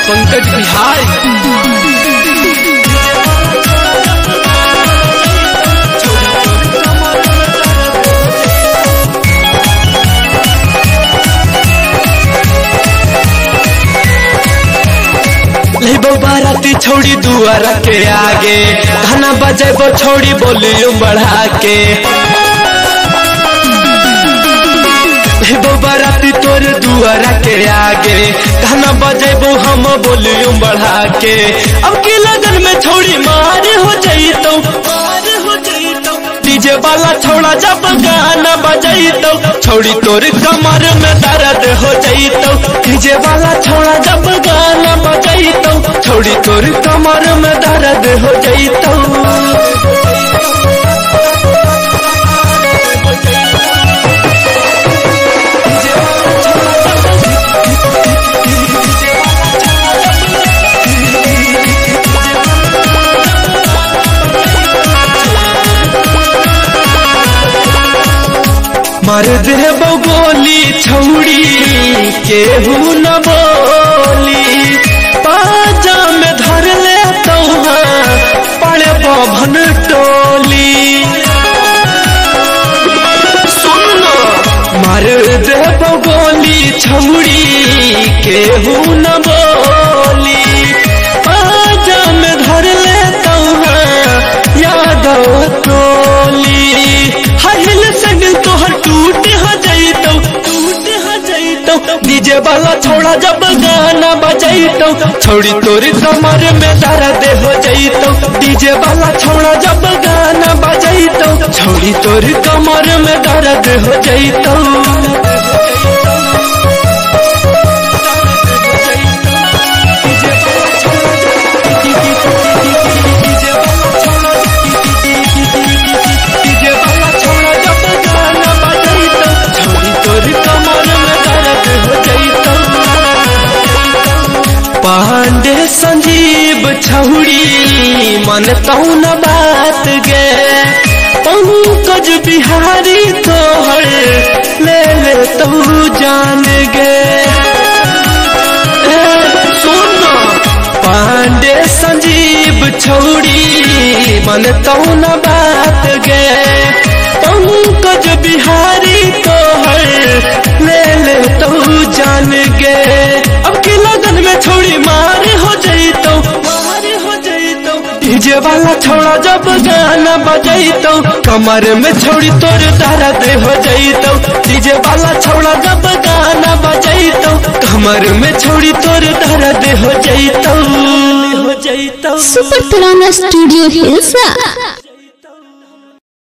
पंकज बिहारी। बाराती छोड़ी दुआरा के आगे गाना बजेबो छोड़ी बोलियो बढ़ा के। बाराती तोर दुआरा के आगे गाना बजेबो हम बोलियो बढ़ा के। अब की लगन में छोड़ी मारे हो जाइतो डीजे वाला छोड़ा जब गाना बजाइतो छोड़ी तोर कमर में दर्द हो जाइतो। डीजे वाला छोड़ा जब गाना बजाइतो छोड़ी तोर कमर में दर्द हो जाइतो। मार दे गोली छौड़ी केहू न बोली पाजा में धर ले तो पड़े बभन टोली। सुन मार दे गोली छौड़ी केहू न बोली पाजा में धर ले तो यादव टोली। हिल सैंडल तोहर टूट हो जाइतो डीजे वाला छोड़ा जब गाना बजाइतो छोड़ी तोरी कमर में दर्द हो जाइतो। डीजे वाला छोड़ा जब गाना बजाइतो छोड़ी तोरी कमर में दर्द हो जाइतो। पांडे संजीव छौड़ी मन तौन बात गे पंकज बिहारी तोहर ले ले तू जान गे। सुन पांडे संजीव छौड़ी मन तौन बात गे पंकज बिहारी तोहर ले ले तू जान गे। अब की लगन में छोड़ी मारे हो जाइतो डीजे वाला छोड़ा जब गाना बजाइतो कमर में छोड़ी तोर दर्द हो जाइतो। डीजे वाला छोड़ा जब गाना बजाइतो कमर में छोड़ी तोर दर्द हो जाइतो। सुपर पुराना स्टूडियो हिल्सा।